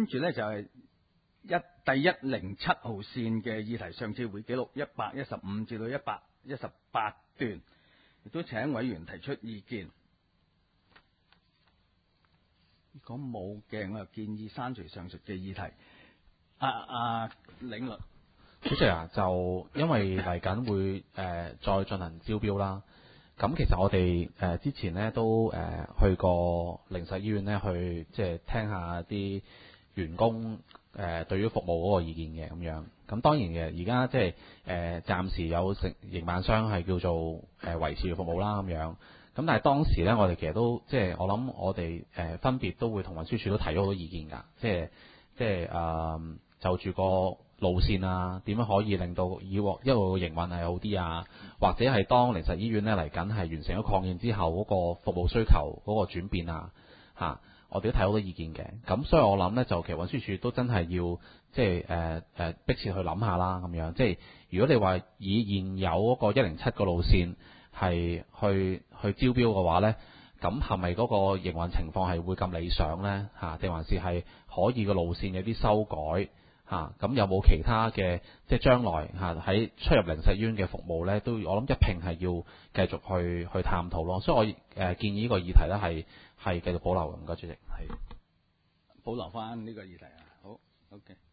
住咧就係第107號線嘅議題，上次會記錄115至到118段，亦都請委員提出意見。如果冇嘅，我就建議刪除上述嘅議題。領律主席啊，就因為嚟緊會再進行招標啦。咁其實我哋之前呢都去過靈實醫院呢，去即係聽下啲員工對於服務嗰個意見嘅咁樣。咁當然嘅，而家即係暫時有營辦商係叫做維持服務啦咁樣。咁但係當時呢，我哋其實都即係我諗我哋分別都會同運輸署都提咗好多意見㗎，即係就住個路線啊，點樣可以令到以往一路嘅營運係好啲啊？或者係當靈實醫院咧嚟緊係完成咗擴建之後嗰個服務需求嗰個轉變啊，我哋都睇好多意見嘅。咁所以我諗咧，就其實運輸署都真係要即係迫切去諗下啦，咁樣即係如果你話以現有嗰個107個路線係去招標嘅話咧，咁係咪嗰個營運情況係會咁理想咧？定還是係可以個路線有啲修改？咁有冇其他嘅即係將來喺出入靈實醫院嘅服務咧，都我諗一併係要繼續去探討咯。所以我建議呢個議題咧係繼續保留嘅。唔該，主席。 係保留翻呢個議題啊。好 ，OK。